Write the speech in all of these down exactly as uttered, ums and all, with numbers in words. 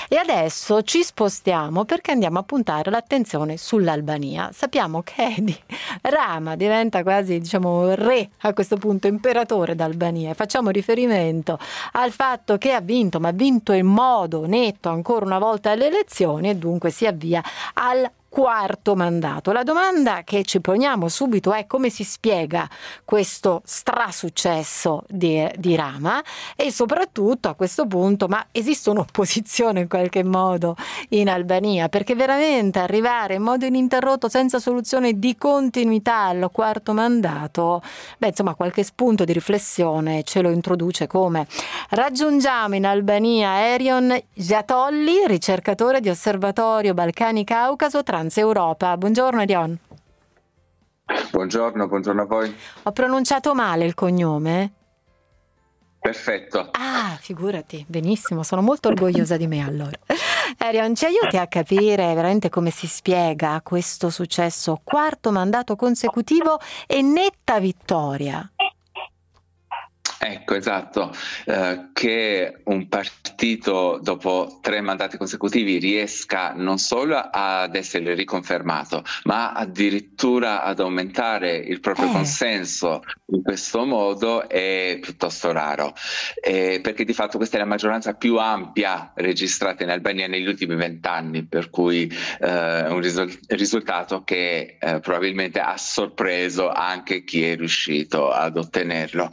E adesso ci spostiamo perché andiamo a puntare l'attenzione sull'Albania. Sappiamo che Edi Rama diventa quasi, diciamo, re a questo punto, imperatore d'Albania, e facciamo riferimento al fatto che ha vinto, ma ha vinto in modo netto ancora una volta alle elezioni, e dunque si avvia al quarto mandato. La domanda che ci poniamo subito è: come si spiega questo strasuccesso di, di Rama, e soprattutto a questo punto, ma esiste un'opposizione in qualche modo in Albania? Perché veramente arrivare in modo ininterrotto, senza soluzione di continuità, al quarto mandato, beh, insomma, qualche spunto di riflessione ce lo introduce. Come? Raggiungiamo in Albania Erion Giatolli, ricercatore di Osservatorio Balcani Caucaso Transeuropa. Buongiorno Erion. Buongiorno, buongiorno a voi. Ho pronunciato male il cognome? Perfetto. Ah, figurati, benissimo, sono molto orgogliosa di me allora. Erion, ci aiuti a capire veramente come si spiega questo successo, quarto mandato consecutivo e netta vittoria? Ecco, esatto, eh, che un partito dopo tre mandati consecutivi riesca non solo ad essere riconfermato, ma addirittura ad aumentare il proprio Eh. consenso in questo modo è piuttosto raro, eh, perché di fatto questa è la maggioranza più ampia registrata in Albania negli ultimi vent'anni, per cui eh, è un risul- risultato che eh, probabilmente ha sorpreso anche chi è riuscito ad ottenerlo.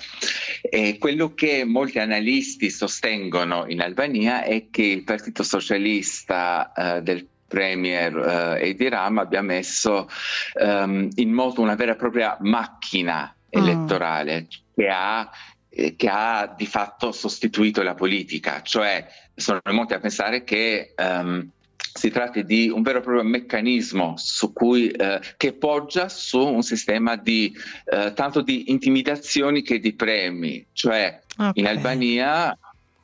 E quello che molti analisti sostengono in Albania è che il Partito Socialista eh, del Premier eh, Edi Rama abbia messo ehm, in moto una vera e propria macchina elettorale mm. che ha eh, che ha di fatto sostituito la politica, cioè sono molti a pensare che ehm, si tratta di un vero e proprio meccanismo su cui, eh, che poggia su un sistema di eh, tanto di intimidazioni che di premi, cioè okay. In Albania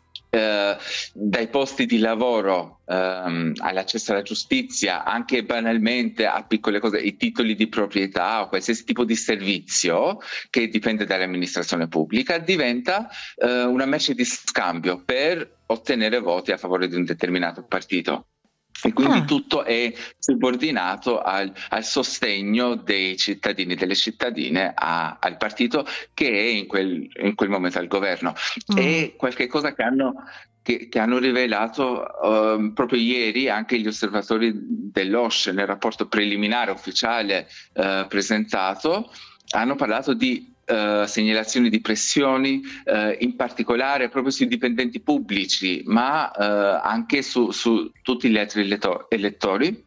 eh, dai posti di lavoro ehm, all'accesso alla giustizia, anche banalmente a piccole cose, i titoli di proprietà o qualsiasi tipo di servizio che dipende dall'amministrazione pubblica, diventa eh, una merce di scambio per ottenere voti a favore di un determinato partito. E quindi ah. tutto è subordinato al, al sostegno dei cittadini e delle cittadine a, al partito che è in quel, in quel momento al governo. Mm. È qualche cosa che hanno, che, che hanno rivelato uh, proprio ieri anche gli osservatori dell'O S C E nel rapporto preliminare ufficiale uh, presentato. Hanno parlato di Uh, segnalazioni di pressioni, uh, in particolare proprio sui dipendenti pubblici, ma uh, anche su, su tutti gli altri eletto- elettori,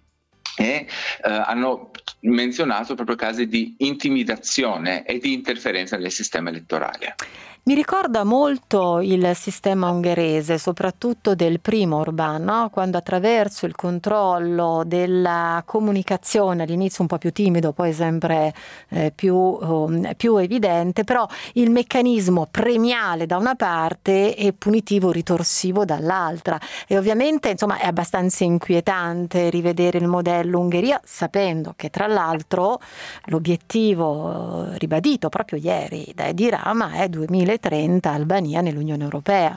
e uh, hanno menzionato proprio casi di intimidazione e di interferenza nel sistema elettorale. Mi ricorda molto il sistema ungherese, soprattutto del primo Orbán, no? Quando attraverso il controllo della comunicazione, all'inizio un po' più timido, poi sempre eh, più, um, più evidente, però il meccanismo premiale da una parte e punitivo ritorsivo dall'altra. E ovviamente, insomma, è abbastanza inquietante rivedere il modello Ungheria, sapendo che tra l'altro l'obiettivo ribadito proprio ieri da Edi Rama è duemilatrenta Albania nell'Unione Europea.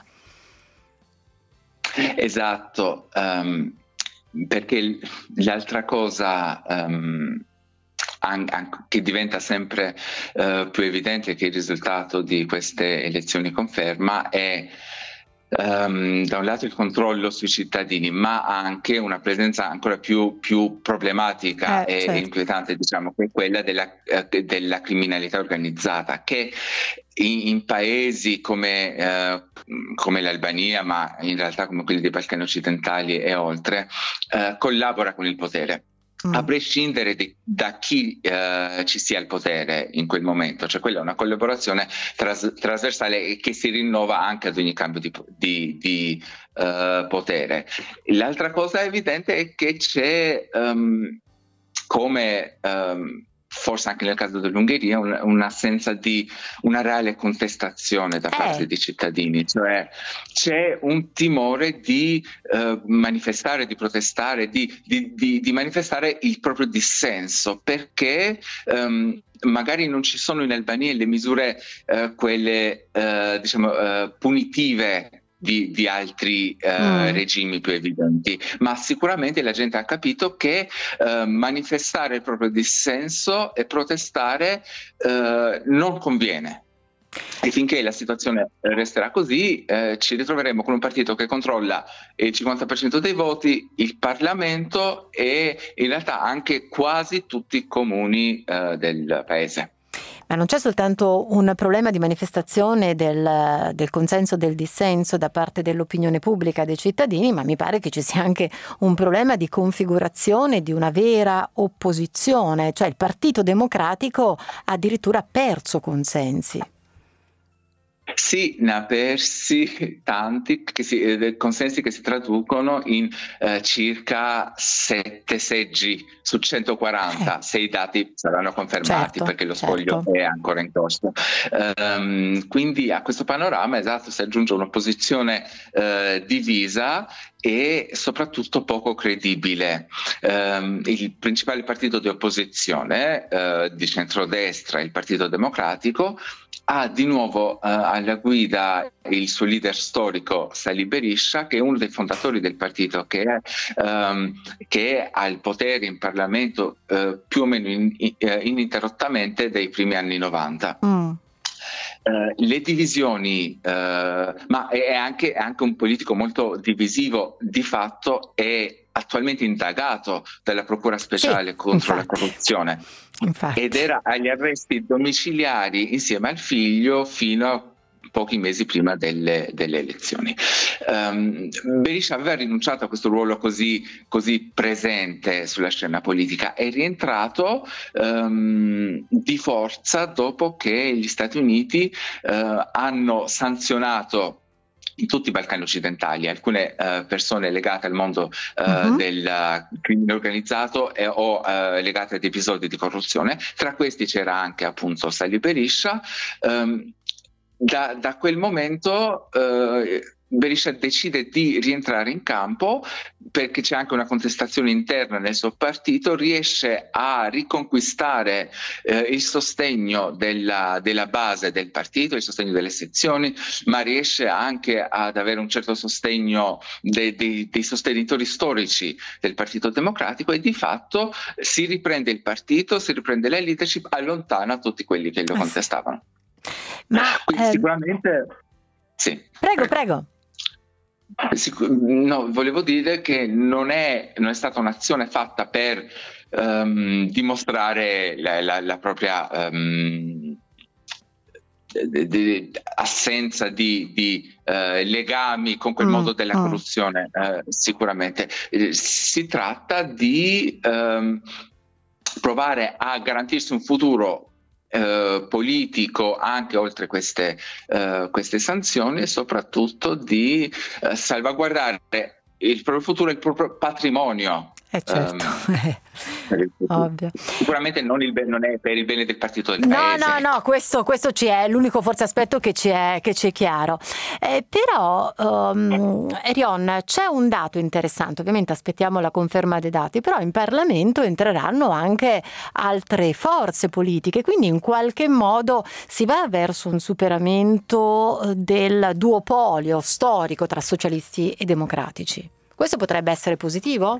Esatto, um, perché l'altra cosa um, an- an- che diventa sempre uh, più evidente, che il risultato di queste elezioni conferma, è Um, da un lato il controllo sui cittadini, ma anche una presenza ancora più, più problematica eh, e certo. inquietante, diciamo, che è quella della, eh, della criminalità organizzata, che in, in paesi come, eh, come l'Albania, ma in realtà come quelli dei Balcani occidentali e oltre, eh, collabora con il potere. A prescindere di, da chi eh, ci sia al potere in quel momento, cioè quella è una collaborazione tras- trasversale che si rinnova anche ad ogni cambio di, di, di uh, potere. L'altra cosa evidente è che c'è, um, come um, forse anche nel caso dell'Ungheria, un, un'assenza di una reale contestazione da parte eh. dei cittadini, cioè c'è un timore di uh, manifestare, di protestare, di, di, di, di manifestare il proprio dissenso, perché um, magari non ci sono in Albania le misure uh, quelle uh, diciamo uh, punitive di, di altri eh, Mm. regimi più evidenti, ma sicuramente la gente ha capito che eh, manifestare il proprio dissenso e protestare eh, non conviene. E finché la situazione resterà così, eh, ci ritroveremo con un partito che controlla il cinquanta per cento dei voti, il Parlamento e in realtà anche quasi tutti i comuni eh, del paese. Ma non c'è soltanto un problema di manifestazione del, del consenso, del dissenso da parte dell'opinione pubblica dei cittadini, ma mi pare che ci sia anche un problema di configurazione di una vera opposizione, cioè il Partito Democratico ha addirittura perso consensi. Sì, ne ha persi tanti, che si, eh, consensi che si traducono in eh, circa sette seggi su centoquaranta, Eh. se i dati saranno confermati, Certo, perché lo spoglio certo. è ancora in corso. Um, quindi a questo panorama, esatto, si aggiunge un'opposizione eh, divisa e soprattutto poco credibile. Um, il principale partito di opposizione eh, di centrodestra, il Partito Democratico, ha di nuovo uh, alla guida il suo leader storico Sali Berisha, che è uno dei fondatori del partito, che è, um, che ha il potere in Parlamento uh, più o meno in, in, ininterrottamente dai primi anni novanta. Mm. Uh, le divisioni, uh, ma è anche, è anche un politico molto divisivo, di fatto è attualmente indagato dalla Procura Speciale Sì, contro infatti. la corruzione. Infatti. Ed era agli arresti domiciliari insieme al figlio fino a pochi mesi prima delle, delle elezioni. Um, Berisha aveva rinunciato a questo ruolo così, così presente sulla scena politica, è rientrato um, di forza dopo che gli Stati Uniti uh, hanno sanzionato in tutti i Balcani occidentali alcune uh, persone legate al mondo uh, uh-huh. del uh, crimine organizzato e, o uh, legate ad episodi di corruzione. Tra questi c'era anche appunto Sali Berisha. Um, da, da quel momento uh, Berisha decide di rientrare in campo perché c'è anche una contestazione interna nel suo partito, riesce a riconquistare eh, il sostegno della, della base del partito, il sostegno delle sezioni, ma riesce anche ad avere un certo sostegno dei, dei, dei sostenitori storici del Partito Democratico e di fatto si riprende il partito, si riprende la leadership, allontana tutti quelli che lo Ah, contestavano. Ma Quindi eh, sicuramente sì. prego, prego. No, volevo dire che non è, non è stata un'azione fatta per um, dimostrare la, la, la propria um, de, de, assenza di, di uh, legami con quel mm, mondo della mm. corruzione, uh, sicuramente. Si tratta di um, provare a garantirsi un futuro Uh, politico anche oltre queste, uh, queste sanzioni e soprattutto di uh, salvaguardare il proprio futuro e il proprio patrimonio. Eh certo, um, ovvio. Sicuramente non, il, non è per il bene del partito del no, paese. No, no, questo, questo ci è l'unico forse aspetto che ci è, che ci è chiaro. Eh, però, um, Erion, c'è un dato interessante, ovviamente aspettiamo la conferma dei dati, però in Parlamento entreranno anche altre forze politiche, quindi in qualche modo si va verso un superamento del duopolio storico tra socialisti e democratici. Questo potrebbe essere positivo?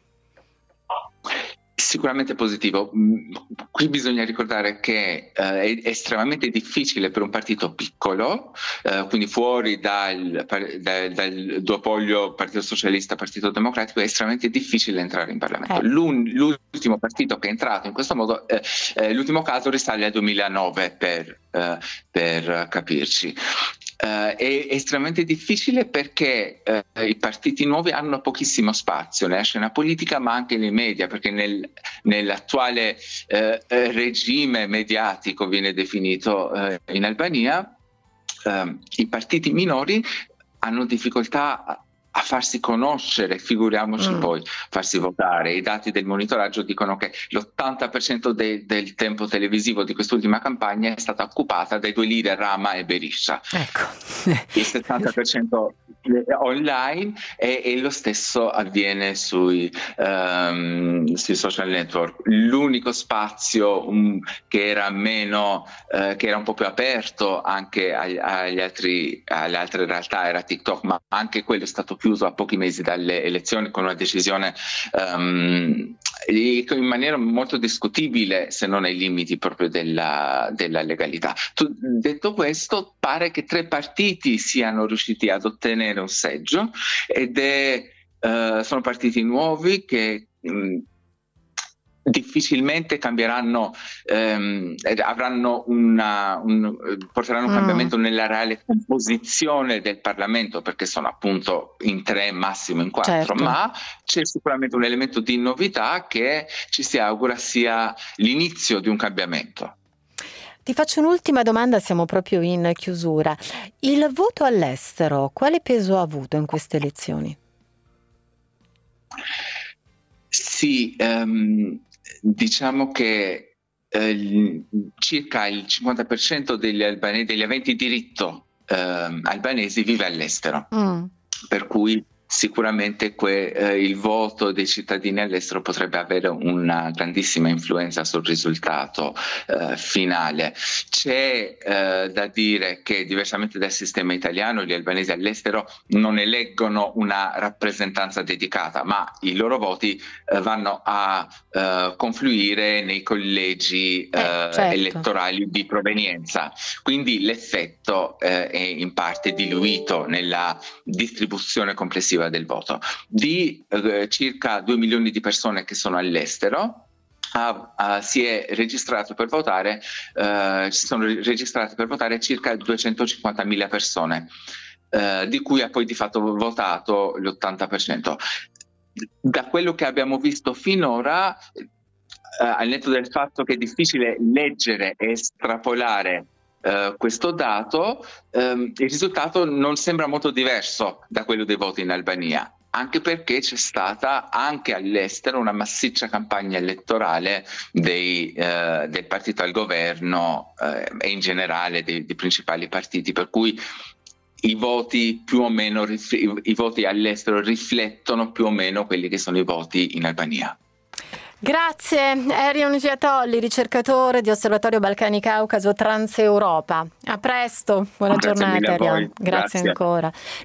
Sicuramente positivo. Qui bisogna ricordare che uh, è estremamente difficile per un partito piccolo, uh, quindi fuori dal, dal, dal duopolio Partito Socialista, Partito Democratico, è estremamente difficile entrare in Parlamento. Eh. L'ultimo partito che è entrato in questo modo, eh, eh, l'ultimo caso risale al duemilanove per, uh, per capirci. Uh, è estremamente difficile perché uh, i partiti nuovi hanno pochissimo spazio nella scena politica ma anche nei media, perché nel, nell'attuale uh, regime mediatico viene definito uh, in Albania uh, i partiti minori hanno difficoltà a a farsi conoscere, figuriamoci Mm. poi farsi votare. I dati del monitoraggio dicono che l'ottanta per cento de- del tempo televisivo di quest'ultima campagna è stata occupata dai due leader Rama e Berisha. Ecco. Il settanta per cento online, e, e lo stesso avviene sui, um, sui social network. L'unico spazio um, che era meno, uh, che era un po' più aperto anche agli, agli altri, alle altre realtà era TikTok, ma anche quello è stato chiuso a pochi mesi dalle elezioni con una decisione um, in maniera molto discutibile, se non ai limiti proprio della, della legalità. Tu, detto questo, pare che tre partiti siano riusciti ad ottenere un seggio, ed è, uh, sono partiti nuovi che mh, difficilmente cambieranno, ehm, avranno una, un, porteranno un Mm. cambiamento nella reale composizione del Parlamento, perché sono appunto in tre, massimo in quattro, Certo. ma c'è sicuramente un elemento di novità che ci si augura sia l'inizio di un cambiamento. Ti faccio un'ultima domanda, siamo proprio in chiusura. Il voto all'estero, quale peso ha avuto in queste elezioni? Sì, um, diciamo che eh, circa il cinquanta per cento degli albanesi, degli aventi diritto eh, albanesi vive all'estero, Mm. per cui sicuramente que, eh, il voto dei cittadini all'estero potrebbe avere una grandissima influenza sul risultato eh, finale. C'è eh, da dire che, diversamente dal sistema italiano, gli albanesi all'estero non eleggono una rappresentanza dedicata, ma i loro voti eh, vanno a eh, confluire nei collegi eh, Eh, certo. elettorali di provenienza. Quindi l'effetto eh, è in parte diluito nella distribuzione complessiva del voto. Di eh, circa due milioni di persone che sono all'estero, ah, ah, si è registrato per votare, eh, si sono registrate per votare circa duecentocinquantamila persone, eh, di cui ha poi di fatto votato l'ottanta per cento. Da quello che abbiamo visto finora, eh, al netto del fatto che è difficile leggere e estrapolare Uh, questo dato, um, il risultato non sembra molto diverso da quello dei voti in Albania, anche perché c'è stata anche all'estero una massiccia campagna elettorale dei, uh, del partito al governo uh, e in generale dei, dei principali partiti, per cui i voti più o meno rif- i voti all'estero riflettono più o meno quelli che sono i voti in Albania. Grazie, Erion Giatolli, ricercatore di Osservatorio Balcani Caucaso Transeuropa. A presto, buona Grazie giornata, mille a voi. Erion. Grazie Grazie. ancora.